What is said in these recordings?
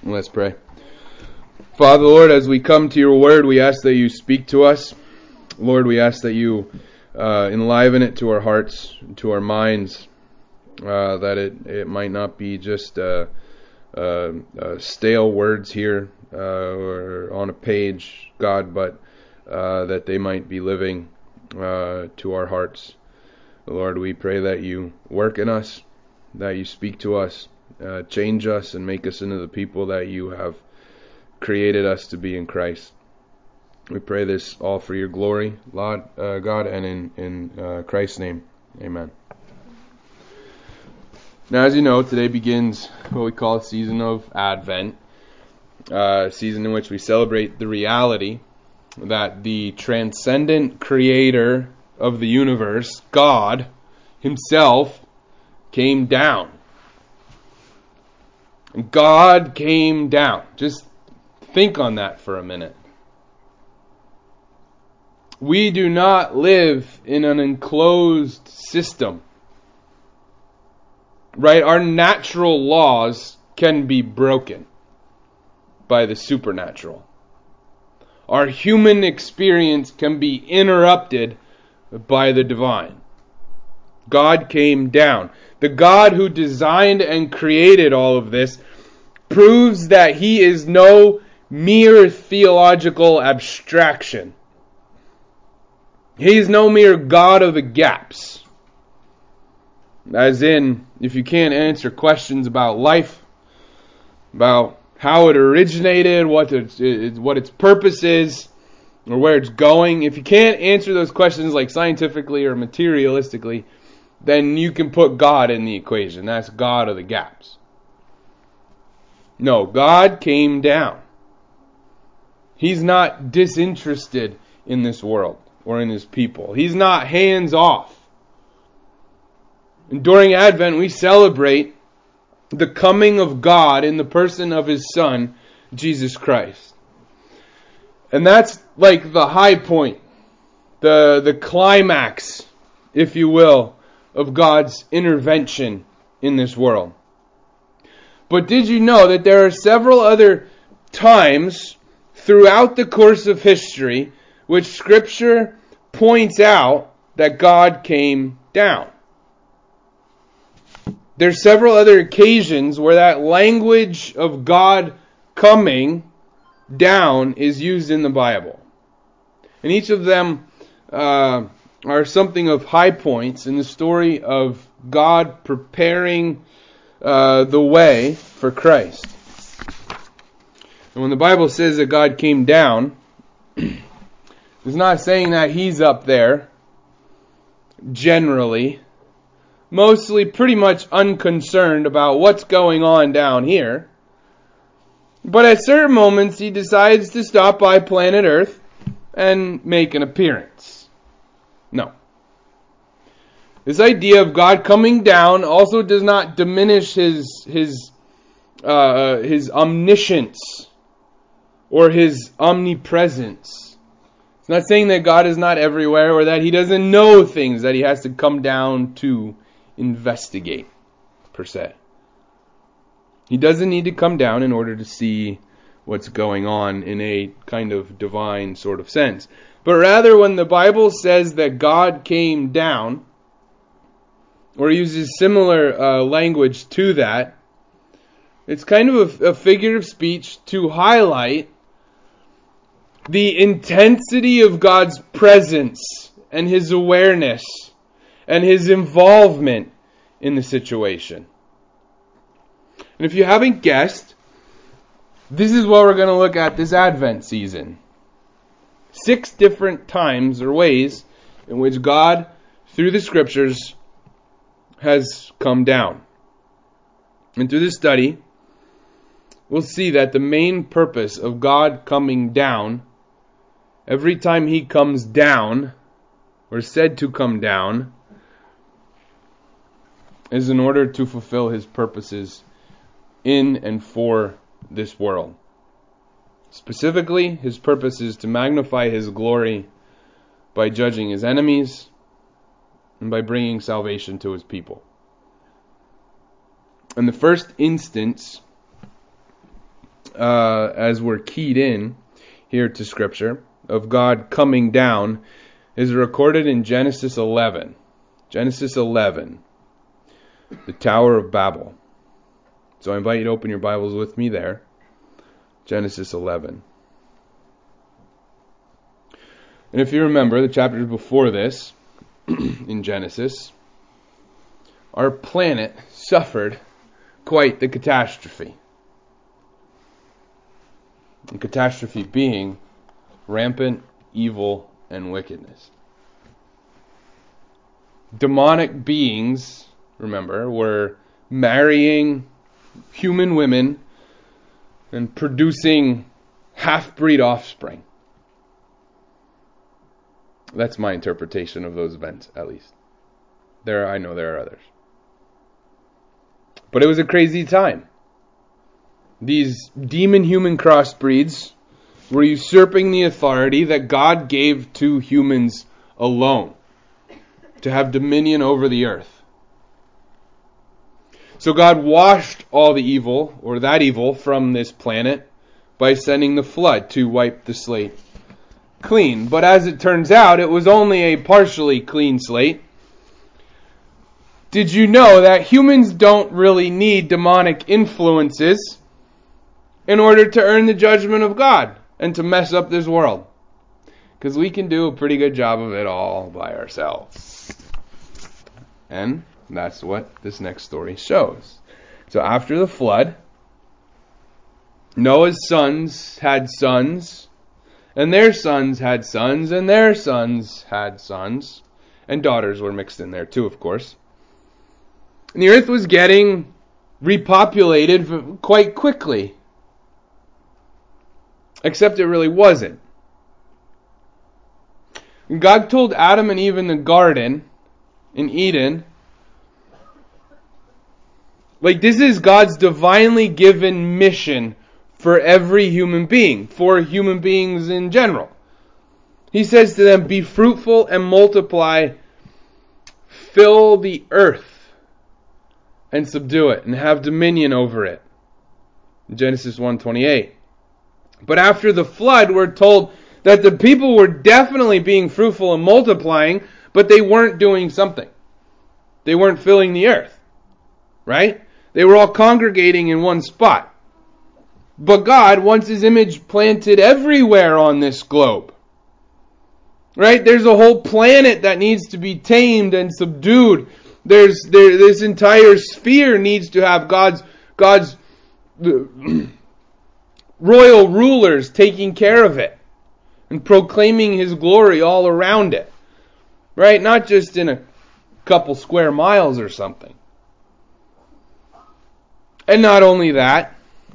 Let's pray. Father, Lord, as we come to your word, we ask that you speak to us. Lord, we ask that you enliven it to our hearts, to our minds, that it might not be just stale words here or on a page, God, but that they might be living to our hearts. Lord, we pray that you work in us, that you speak to us, change us and make us into the people that you have created us to be in Christ. We pray this all for your glory, Lord, God, and in Christ's name. Amen. Now, as you know, today begins what we call a season of Advent, a season in which we celebrate the reality that the transcendent creator of the universe, God himself, came down. God came down. Just think on that for a minute. We do not live in an enclosed system. Right? Our natural laws can be broken by the supernatural. Our human experience can be interrupted by the divine. God came down. The God who designed and created all of this proves that he is no mere theological abstraction. He is no mere God of the gaps. As in, if you can't answer questions about life, about how it originated, what its purpose is, or where it's going, if you can't answer those questions like scientifically or materialistically, then you can put God in the equation. That's God of the gaps. No, God came down. He's not disinterested in this world or in his people. He's not hands off. And during Advent, we celebrate the coming of God in the person of his Son, Jesus Christ. And that's like the high point, the climax, if you will, of God's intervention in this world. But did you know that there are several other times throughout the course of history which Scripture points out that God came down? There's several other occasions where that language of God coming down is used in the Bible. And each of them are something of high points in the story of God preparing the way for Christ. And when the Bible says that God came down, it's not saying that he's up there, generally, mostly pretty much unconcerned about what's going on down here. But at certain moments, he decides to stop by planet Earth and make an appearance. No. This idea of God coming down also does not diminish his omniscience or his omnipresence. It's not saying that God is not everywhere or that he doesn't know things that he has to come down to investigate, per se. He doesn't need to come down in order to see what's going on in a kind of divine sort of sense. But rather, when the Bible says that God came down, or uses similar language to that, it's kind of a figure of speech to highlight the intensity of God's presence and his awareness and his involvement in the situation. And if you haven't guessed, this is what we're going to look at this Advent season. 6 different times or ways in which God, through the Scriptures, has come down. And through this study, we'll see that the main purpose of God coming down, every time he comes down, or said to come down, is in order to fulfill his purposes in and for this world. Specifically, his purpose is to magnify his glory by judging his enemies and by bringing salvation to his people. In the first instance as we're keyed in here to Scripture, of God coming down, is recorded in Genesis 11. Genesis 11, the Tower of Babel. So I invite you to open your Bibles with me there. Genesis 11. And if you remember, the chapters before this, in Genesis, our planet suffered quite the catastrophe. The catastrophe being rampant evil and wickedness. Demonic beings, remember, were marrying human women and producing half-breed offspring. That's my interpretation of those events, at least. I know there are others. But it was a crazy time. These demon-human crossbreeds were usurping the authority that God gave to humans alone, to have dominion over the earth. So God washed all the evil, or that evil, from this planet by sending the flood to wipe the slate clean. But as it turns out, it was only a partially clean slate. Did you know that humans don't really need demonic influences in order to earn the judgment of God and to mess up this world? Because we can do a pretty good job of it all by ourselves. And that's what this next story shows. So after the flood, Noah's sons had sons, and their sons had sons, and their sons had sons. And daughters were mixed in there too, of course. And the earth was getting repopulated quite quickly. Except it really wasn't. God told Adam and Eve in the garden, in Eden, this is God's divinely given mission for every human being, for human beings in general. He says to them, be fruitful and multiply, fill the earth and subdue it and have dominion over it. Genesis 1:28. But after the flood, we're told that the people were definitely being fruitful and multiplying, but they weren't doing something. They weren't filling the earth. Right? They were all congregating in one spot. But God wants His image planted everywhere on this globe. Right? There's a whole planet that needs to be tamed and subdued. This entire sphere needs to have God's royal rulers taking care of it and proclaiming His glory all around it. Right? Not just in a couple square miles or something. And not only that,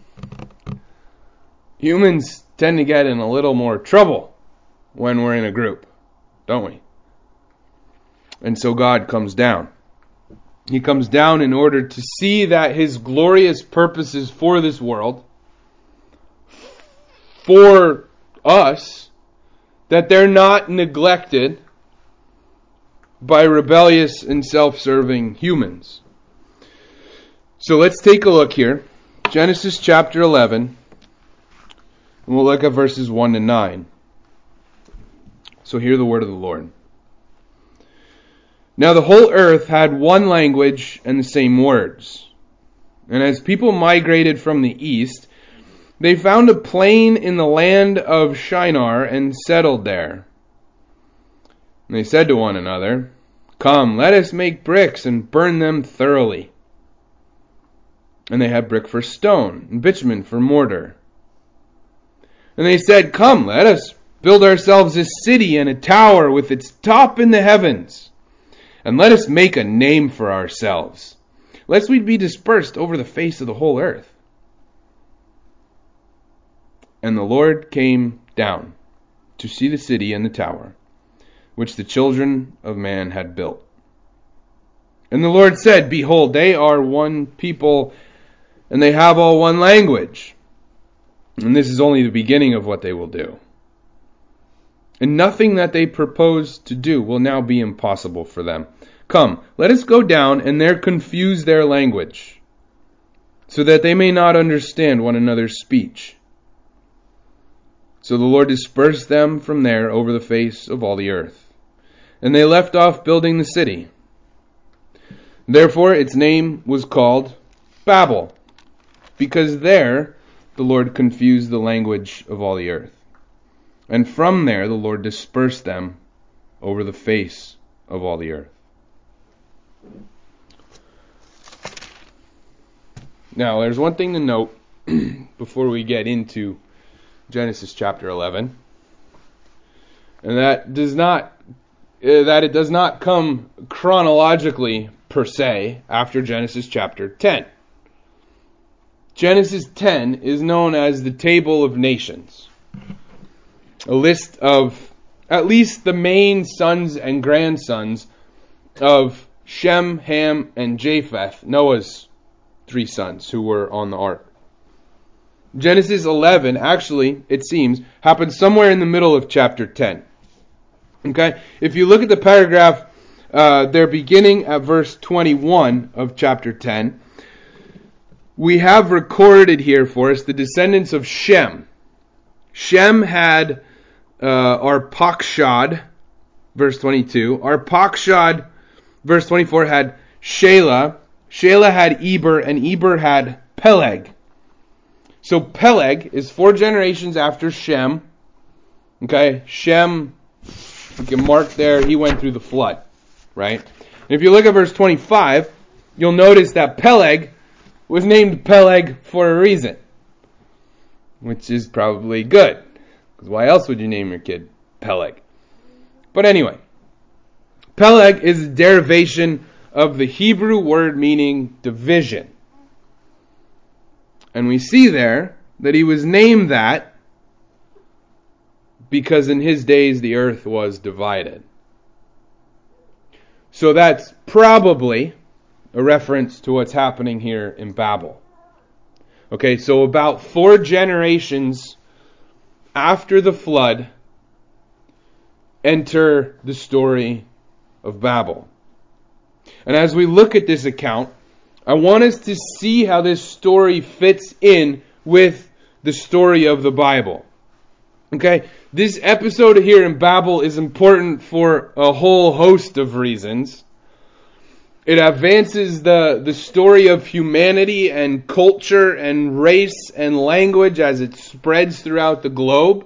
humans tend to get in a little more trouble when we're in a group, don't we? And so God comes down. He comes down in order to see that His glorious purposes for this world, for us, that they're not neglected by rebellious and self-serving humans. So let's take a look here. Genesis chapter 11. And we'll look at verses 1 to 9. So hear the word of the Lord. Now the whole earth had one language and the same words. And as people migrated from the east, they found a plain in the land of Shinar and settled there. And they said to one another, come, let us make bricks and burn them thoroughly. And they had brick for stone, and bitumen for mortar. And they said, come, let us build ourselves a city and a tower with its top in the heavens. And let us make a name for ourselves, lest we be dispersed over the face of the whole earth. And the Lord came down to see the city and the tower, which the children of man had built. And the Lord said, behold, they are one people, and they have all one language. And this is only the beginning of what they will do. And nothing that they propose to do will now be impossible for them. Come, let us go down and there confuse their language, so that they may not understand one another's speech. So the Lord dispersed them from there over the face of all the earth. And they left off building the city. Therefore its name was called Babel, because there the Lord confused the language of all the earth. And from there the Lord dispersed them over the face of all the earth. Now, there's one thing to note before we get into Genesis chapter 11, and that it does not come chronologically per se after Genesis chapter 10. Genesis 10 is known as the Table of Nations, a list of at least the main sons and grandsons of Shem, Ham, and Japheth, Noah's 3 sons who were on the ark. Genesis 11, actually, it seems, happens somewhere in the middle of chapter 10. Okay? If you look at the paragraph, they're beginning at verse 21 of chapter 10. We have recorded here for us the descendants of Shem. Shem had Arpachshad, verse 22. Arpachshad, verse 24, had Shelah. Shelah had Eber, and Eber had Peleg. So Peleg is 4 generations after Shem. Okay, Shem, you can mark there, he went through the flood, right? And if you look at verse 25, you'll notice that Peleg was named Peleg for a reason, which is probably good, because why else would you name your kid Peleg? But anyway, Peleg is a derivation of the Hebrew word meaning division. And we see there that he was named that because in his days the earth was divided. So that's probably a reference to what's happening here in Babel. Okay, so about 4 generations after the flood, enter the story of Babel. And as we look at this account, I want us to see how this story fits in with the story of the Bible. Okay, this episode here in Babel is important for a whole host of reasons. It advances the story of humanity and culture and race and language as it spreads throughout the globe.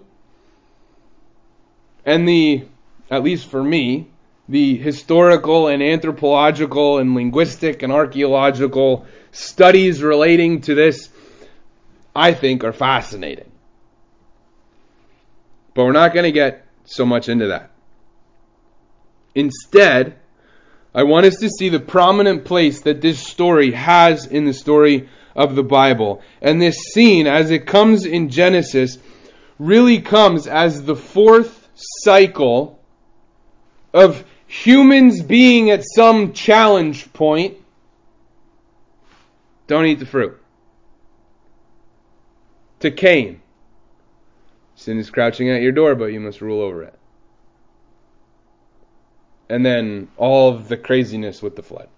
And at least for me, the historical and anthropological and linguistic and archaeological studies relating to this, I think, are fascinating. But we're not going to get so much into that. Instead, I want us to see the prominent place that this story has in the story of the Bible. And this scene, as it comes in Genesis, really comes as the 4th cycle of humans being at some challenge point. Don't eat the fruit. To Cain. Sin is crouching at your door, but you must rule over it. And then all of the craziness with the flood.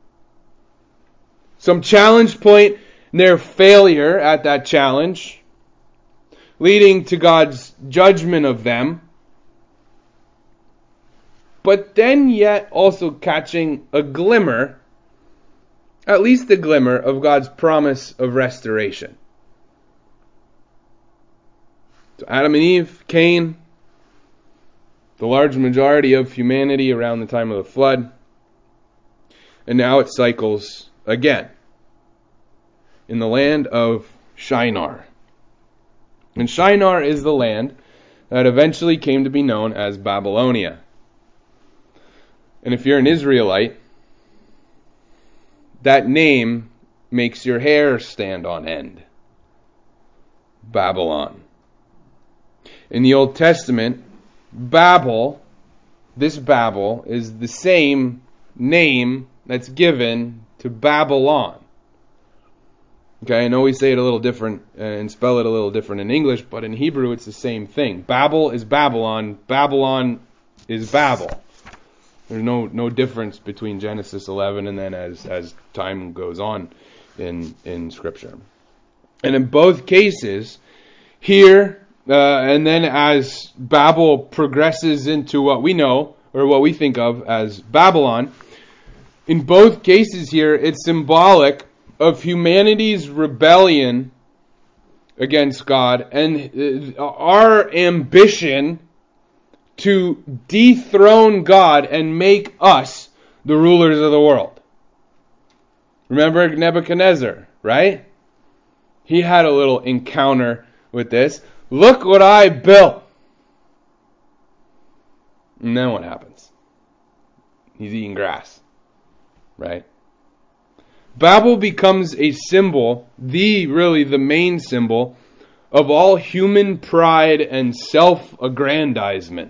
Some challenge point, their failure at that challenge, leading to God's judgment of them. But then yet also catching a glimmer, at least a glimmer, of God's promise of restoration. So Adam and Eve, Cain, the large majority of humanity around the time of the flood. And now it cycles again in the land of Shinar. And Shinar is the land that eventually came to be known as Babylonia. And if you're an Israelite, that name makes your hair stand on end. Babylon. In the Old Testament, Babel, this Babel, is the same name that's given to Babylon. Okay, I know we say it a little different and spell it a little different in English, but in Hebrew it's the same thing. Babel is Babylon. Babylon is Babel. There's no difference between Genesis 11 and then as time goes on in Scripture. And in both cases, here, and then as Babel progresses into what we know, or what we think of as Babylon, in both cases here, it's symbolic of humanity's rebellion against God and our ambition to dethrone God and make us the rulers of the world. Remember Nebuchadnezzar, right? He had a little encounter with this. Look what I built. And then what happens? He's eating grass, right? Babel becomes a symbol, really the main symbol, of all human pride and self-aggrandizement.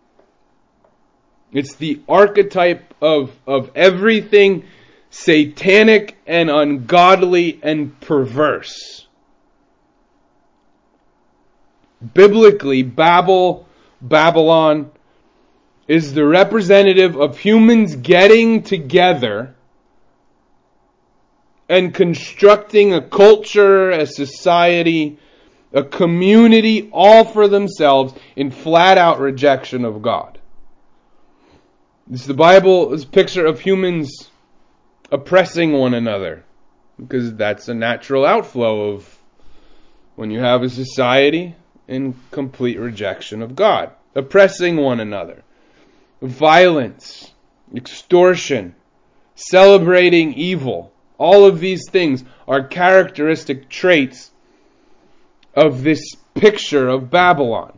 It's the archetype of everything satanic and ungodly and perverse. Biblically, Babylon is the representative of humans getting together and constructing a culture, a society, a community, all for themselves in flat-out rejection of God. The Bible's picture of humans oppressing one another, because that's a natural outflow of when you have a society in complete rejection of God. Oppressing one another. Violence, extortion, celebrating evil. All of these things are characteristic traits of this picture of Babylon.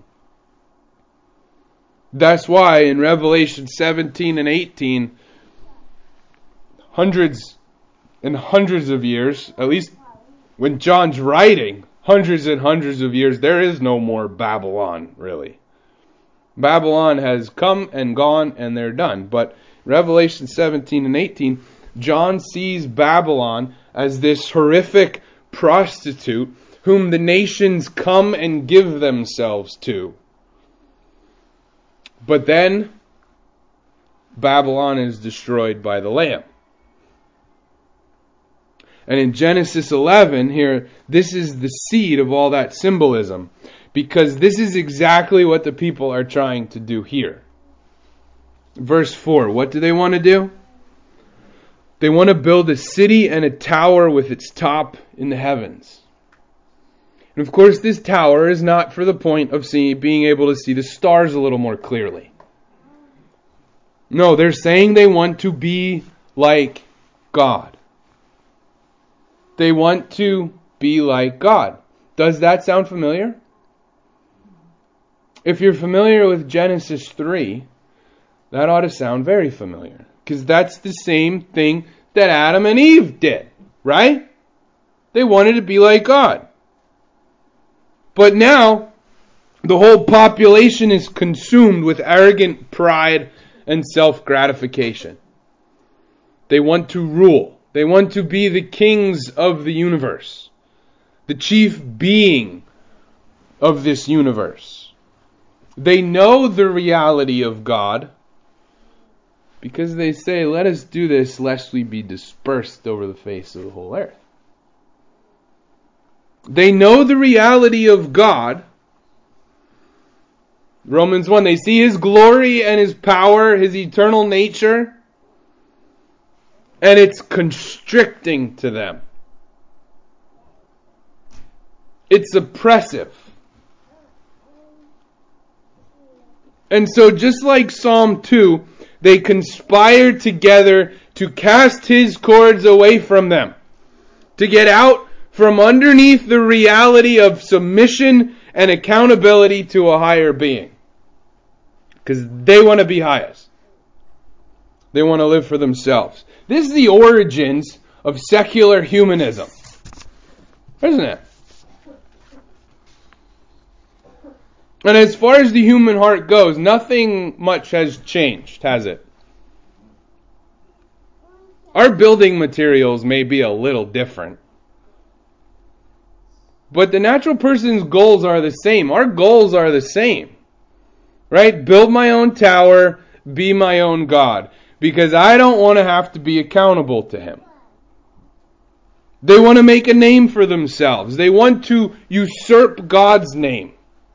That's why in Revelation 17 and 18, hundreds and hundreds of years, at least when John's writing, hundreds and hundreds of years, there is no more Babylon, really. Babylon has come and gone and they're done. But Revelation 17 and 18, John sees Babylon as this horrific prostitute whom the nations come and give themselves to. But then Babylon is destroyed by the Lamb. And in Genesis 11 here, this is the seed of all that symbolism. Because this is exactly what the people are trying to do here. Verse 4, what do they want to do? They want to build a city and a tower with its top in the heavens. And of course, this tower is not for the point of being able to see the stars a little more clearly. No, they're saying they want to be like God. They want to be like God. Does that sound familiar? If you're familiar with Genesis 3, that ought to sound very familiar. Because that's the same thing that Adam and Eve did, right? They wanted to be like God. But now, the whole population is consumed with arrogant pride and self-gratification. They want to rule. They want to be the kings of the universe. The chief being of this universe. They know the reality of God because they say, let us do this lest we be dispersed over the face of the whole earth. They know the reality of God. Romans 1, they see His glory and His power, His eternal nature, and it's constricting to them. It's oppressive. And so just like Psalm 2, they conspire together to cast His cords away from them. To get out from underneath the reality of submission and accountability to a higher being. Because they want to be highest. They want to live for themselves. This is the origins of secular humanism. Isn't it? And as far as the human heart goes, nothing much has changed, has it? Our building materials may be a little different. But the natural person's goals are the same. Our goals are the same. Right? Build my own tower, be my own God. Because I don't want to have to be accountable to Him. They want to make a name for themselves. They want to usurp God's name.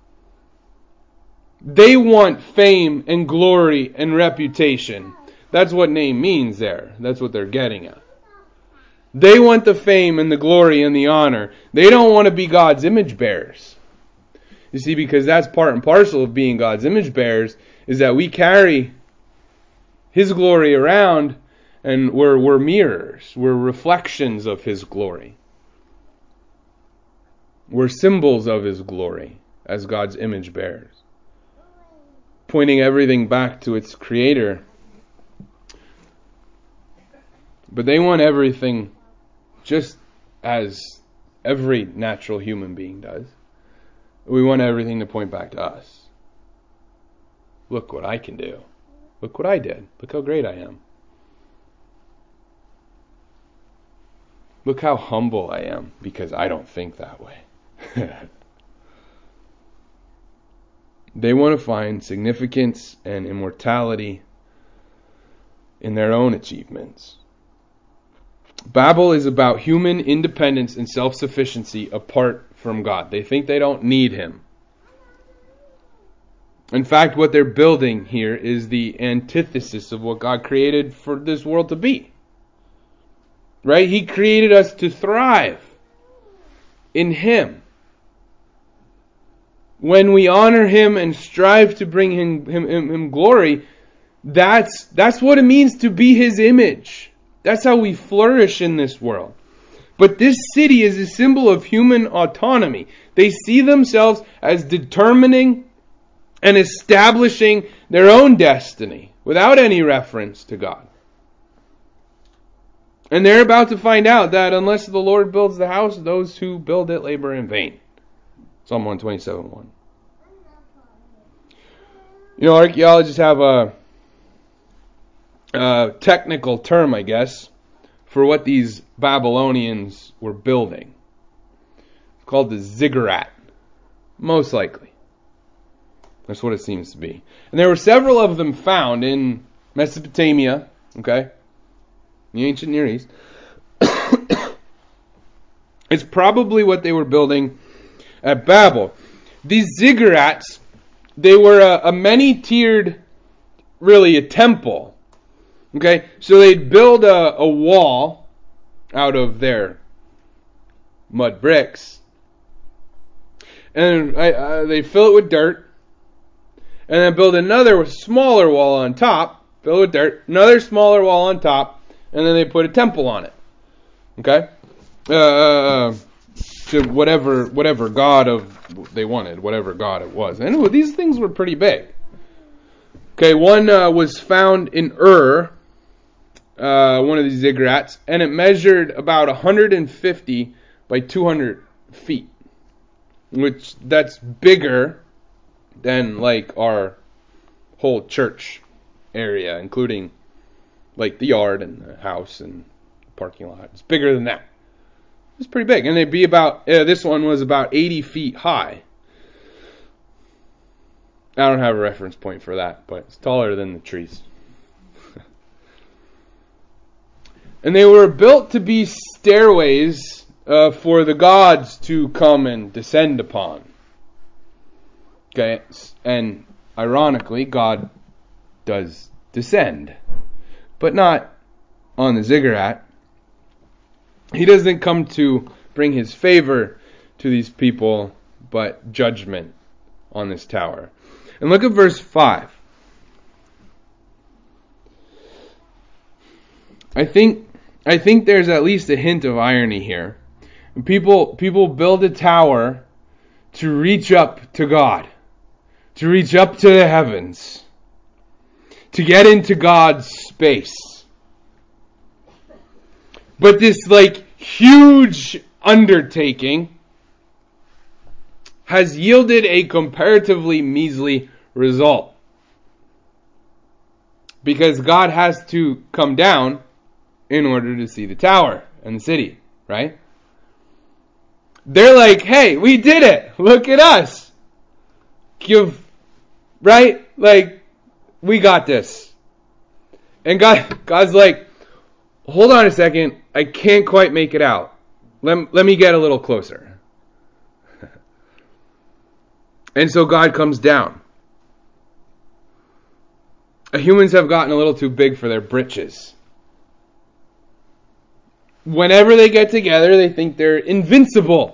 They want fame and glory and reputation. That's what name means there. That's what they're getting at. They want the fame and the glory and the honor. They don't want to be God's image bearers. You see, because that's part and parcel of being God's image bearers, is that we carry His glory around, and we're mirrors. We're reflections of His glory. We're symbols of His glory as God's image bearers, pointing everything back to its Creator. But they want everything just as every natural human being does. We want everything to point back to us. Look what I can do. Look what I did. Look how great I am. Look how humble I am because I don't think that way. They want to find significance and immortality in their own achievements. Babel is about human independence and self-sufficiency apart from God. They think they don't need Him. In fact, what they're building here is the antithesis of what God created for this world to be. Right? He created us to thrive in Him. When we honor Him and strive to bring Him glory, that's what it means to be His image. That's how we flourish in this world. But this city is a symbol of human autonomy. They see themselves as determining and establishing their own destiny without any reference to God. And they're about to find out that unless the Lord builds the house, those who build it labor in vain. Psalm 127:1. You know, archaeologists have a technical term, I guess, for what these Babylonians were building. It's called the ziggurat. Most likely. That's what it seems to be. And there were several of them found in Mesopotamia, okay, the ancient Near East. It's probably what they were building at Babel. These ziggurats, they were a many-tiered, really a temple. Okay, so they'd build a wall out of their mud bricks, and they fill it with dirt, and then build another smaller wall on top, fill it with dirt, another smaller wall on top, and then they put a temple on it. Okay, to whatever god they wanted, whatever god it was. And these things were pretty big. Okay, one was found in Ur. One of these ziggurats, and it measured about 150 by 200 feet, which that's bigger than like our whole church area, including like the yard and the house and the parking lot. It's bigger than that. It's pretty big, and they'd be about. This one was about 80 feet high. I don't have a reference point for that, but it's taller than the trees. And they were built to be stairways for the gods to come and descend upon. Okay, and ironically, God does descend, but not on the ziggurat. He doesn't come to bring His favor to these people, but judgment on this tower. And look at verse 5. I think there's at least a hint of irony here. People build a tower to reach up to God, to reach up to the heavens, to get into God's space. But this like huge undertaking has yielded a comparatively measly result. Because God has to come down in order to see the tower and the city, right? They're like, hey, we did it. Look at us. Right? Like, we got this. And God's like, hold on a second. I can't quite make it out. Let me get a little closer. And so God comes down. Humans have gotten a little too big for their britches. Whenever they get together, they think they're invincible.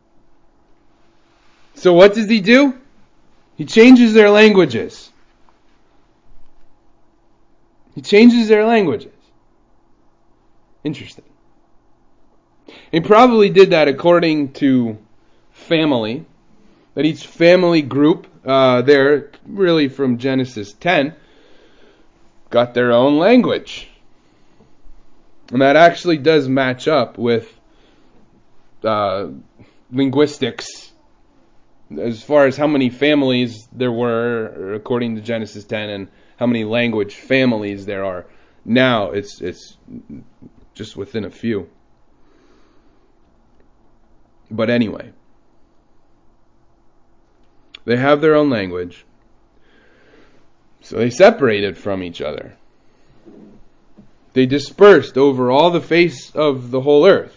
So what does he do? He changes their languages. He changes their languages. Interesting. He probably did that according to family. That each family group there, really from Genesis 10, got their own language. And that actually does match up with linguistics as far as how many families there were according to Genesis 10 and how many language families there are. Now it's just within a few. But anyway, they have their own language. So they separated from each other. They dispersed over all the face of the whole earth.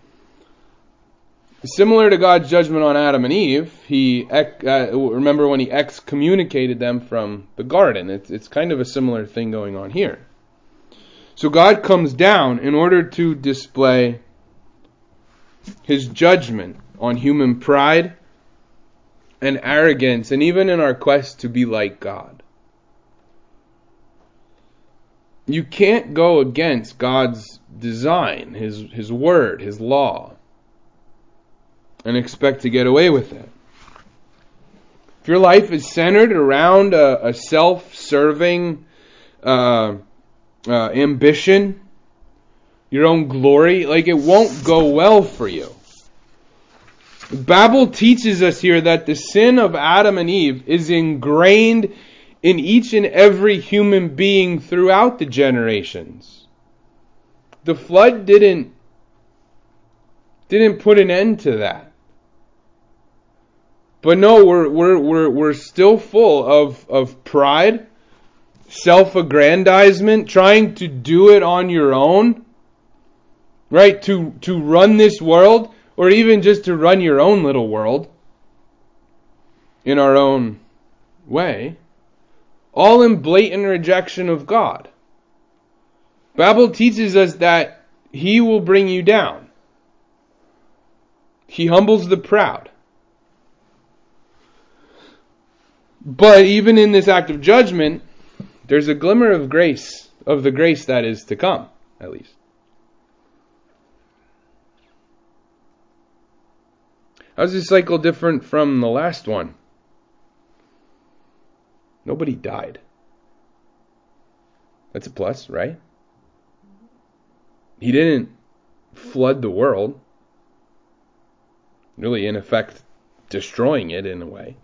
Similar to God's judgment on Adam and Eve, remember when he excommunicated them from the garden. It's kind of a similar thing going on here. So God comes down in order to display his judgment on human pride and arrogance, and even in our quest to be like God. You can't go against God's design, his word, his law, and expect to get away with it. If your life is centered around a self-serving ambition, your own glory, it won't go well for you. The Bible teaches us here that the sin of Adam and Eve is ingrained in each and every human being throughout the generations. The flood didn't put an end to that. But no, we're still full of pride, self-aggrandizement, trying to do it on your own, right? To run this world, or even just to run your own little world in our own way. All in blatant rejection of God. Bible teaches us that he will bring you down. He humbles the proud. But even in this act of judgment, there's a glimmer of grace, of the grace that is to come, at least. How's this cycle different from the last one? Nobody died. That's a plus, right? He didn't flood the world. Really, in effect, destroying it in a way.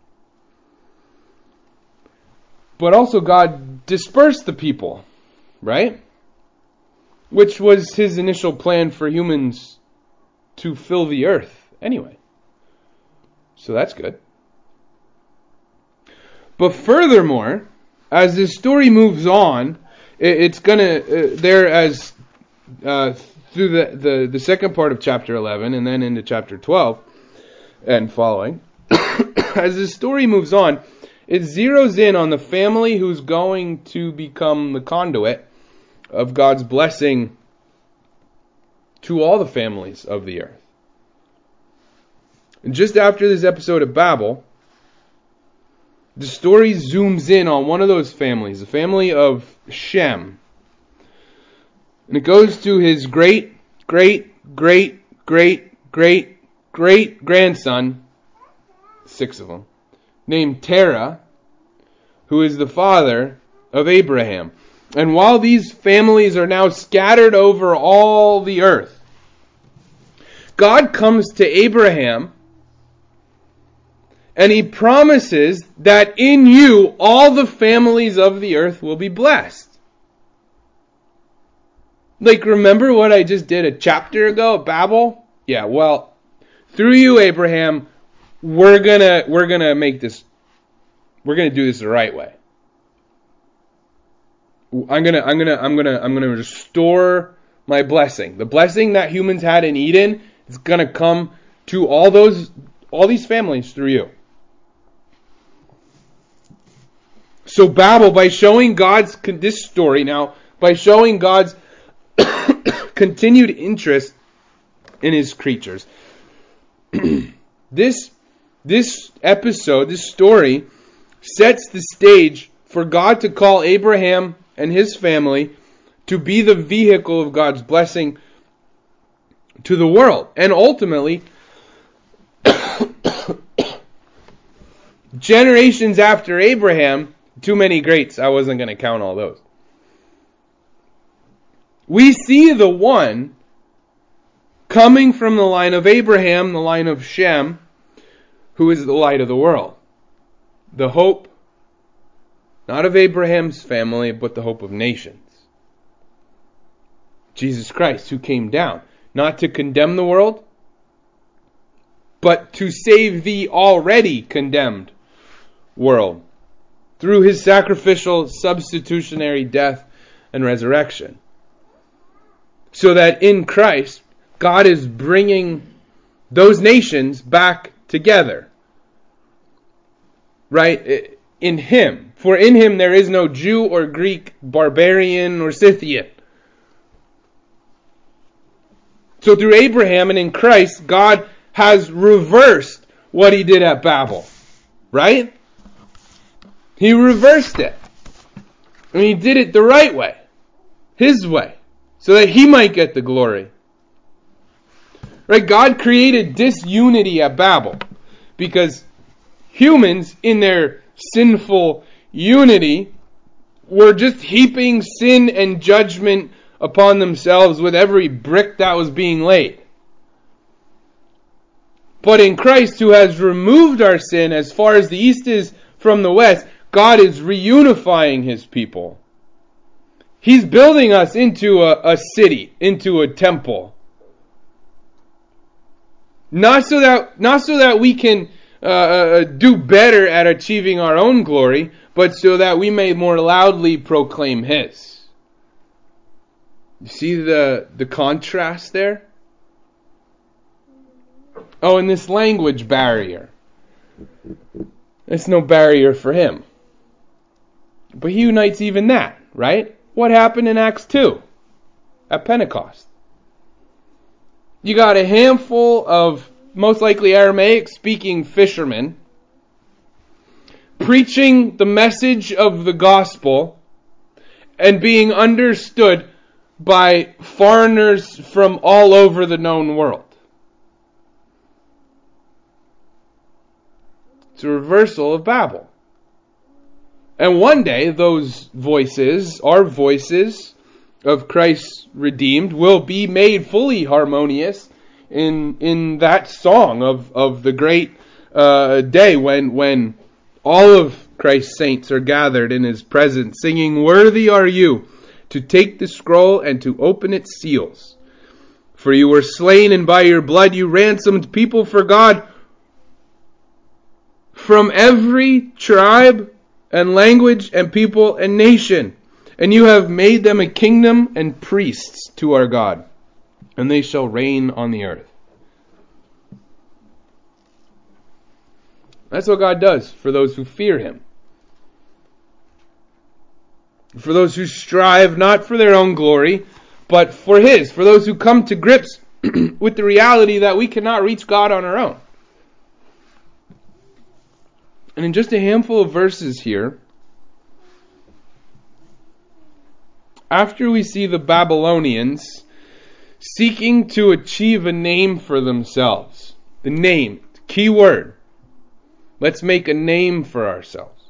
But also God dispersed the people, right? Which was his initial plan for humans to fill the earth anyway. So that's good. But furthermore, as this story moves on, it's gonna through the second part of chapter 11 and then into chapter 12 and following. As this story moves on, it zeroes in on the family who's going to become the conduit of God's blessing to all the families of the earth. And just after this episode of Babel, the story zooms in on one of those families, the family of Shem. And it goes to his great grandson, 6 of them, named Terah, who is the father of Abraham. And while these families are now scattered over all the earth, God comes to Abraham and he promises that in you all the families of the earth will be blessed. Remember what I just did a chapter ago at Babel? Yeah, well, through you, Abraham, we're gonna make this. We're gonna do this the right way. I'm gonna restore my blessing. The blessing that humans had in Eden, It's going to come to all these families through you. So Babel, by showing God's continued interest in his creatures, this episode, this story, sets the stage for God to call Abraham and his family to be the vehicle of God's blessing to the world. And ultimately, generations after Abraham, too many greats, I wasn't going to count all those. We see the one coming from the line of Abraham, the line of Shem, who is the light of the world. The hope, not of Abraham's family, but the hope of nations. Jesus Christ, who came down, not to condemn the world, but to save the already condemned world through his sacrificial substitutionary death and resurrection. So that in Christ, God is bringing those nations back together. Right? In him. For in him there is no Jew or Greek, barbarian or Scythian. So through Abraham and in Christ, God has reversed what he did at Babel. Right? He reversed it. And he did it the right way. His way. So that he might get the glory. Right? God created disunity at Babel. Because humans, in their sinful unity, were just heaping sin and judgment upon themselves with every brick that was being laid. But in Christ, who has removed our sin as far as the east is from the west, God is reunifying his people. He's building us into a city, into a temple. Not so that we can do better at achieving our own glory, but so that we may more loudly proclaim his. You see the contrast there? Oh, and this language barrier. It's no barrier for him. But he unites even that, right? What happened in Acts 2 at Pentecost? You got a handful of most likely Aramaic speaking fishermen preaching the message of the gospel and being understood by foreigners from all over the known world. It's a reversal of Babel. And one day, those voices, our voices of Christ's redeemed, will be made fully harmonious in that song of the great day when all of Christ's saints are gathered in his presence, singing, "Worthy are you to take the scroll and to open its seals. For you were slain, and by your blood you ransomed people for God from every tribe and language and people and nation. And you have made them a kingdom and priests to our God, and they shall reign on the earth." That's what God does for those who fear him. For those who strive not for their own glory, but for his. For those who come to grips with the reality that we cannot reach God on our own. And in just a handful of verses here, after we see the Babylonians seeking to achieve a name for themselves, the name, key word, let's make a name for ourselves.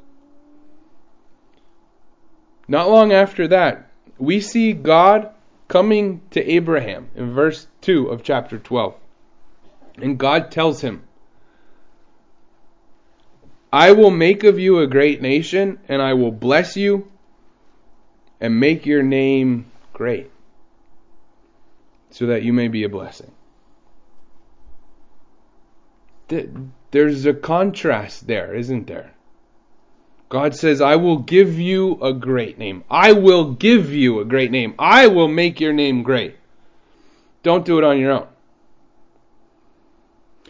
Not long after that, we see God coming to Abraham in verse 2 of chapter 12. And God tells him, "I will make of you a great nation, and I will bless you and make your name great, so that you may be a blessing." There's a contrast there, isn't there? God says, "I will give you a great name. I will give you a great name. I will make your name great." Don't do it on your own.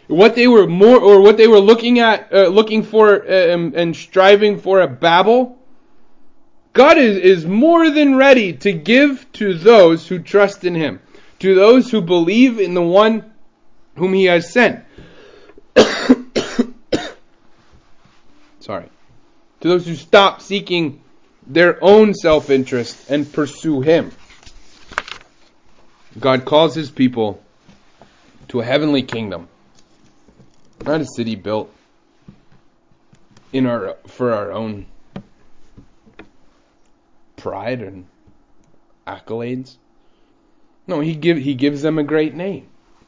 what they were looking for and striving for at Babel, God is more than ready to give to those who trust in Him, to those who believe in the one whom He has sent. Sorry. To those who stop seeking their own self-interest and pursue Him. God calls His people to a heavenly kingdom, not a city built for our own pride and accolades. No, He gives them a great name.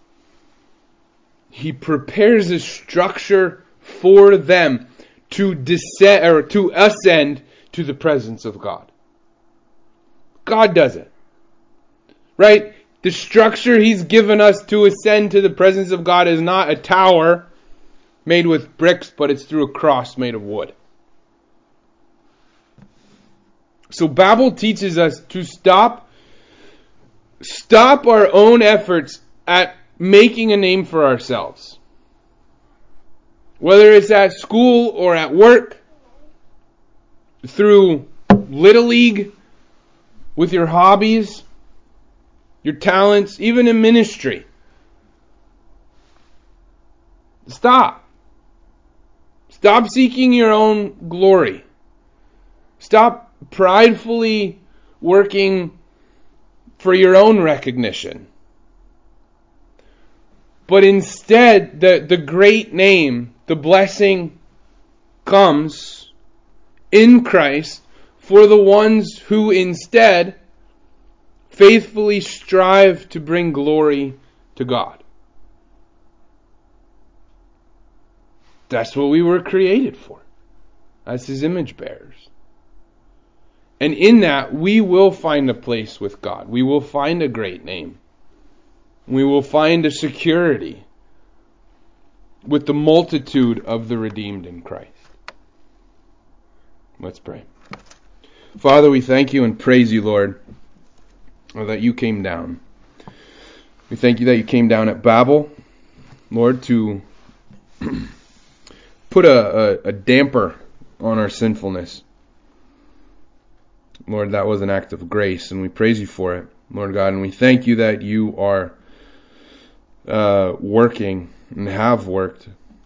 He prepares a structure for them to descend or to ascend to the presence of God. God does it. Right? The structure He's given us to ascend to the presence of God is not a tower made with bricks, but it's through a cross made of wood. So Babel teaches us to stop our own efforts at making a name for ourselves. Whether it's at school or at work, through Little League, with your hobbies, your talents, even in ministry. Stop. Stop seeking your own glory. Stop pridefully working for your own recognition. But instead, the great name, the blessing comes in Christ for the ones who instead faithfully strive to bring glory to God. That's what we were created for, as His image bearers. And in that, we will find a place with God. We will find a great name. We will find a security with the multitude of the redeemed in Christ. Let's pray. Father, we thank You and praise You, Lord, that You came down. We thank You that You came down at Babel, Lord, to put a damper on our sinfulness. Lord, that was an act of grace, and we praise You for it, Lord God, and we thank You that You are working and have worked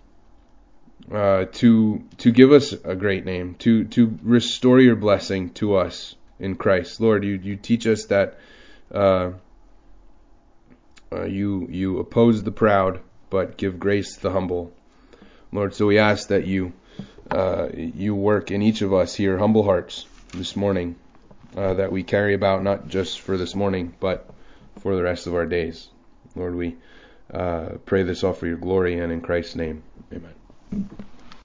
to give us a great name, to restore Your blessing to us in Christ. Lord, You teach us that you oppose the proud, but give grace to the humble. Lord, so we ask that You work in each of us here, humble hearts, this morning, that we carry about not just for this morning, but for the rest of our days. Lord, we pray this all for Your glory and in Christ's name. Amen.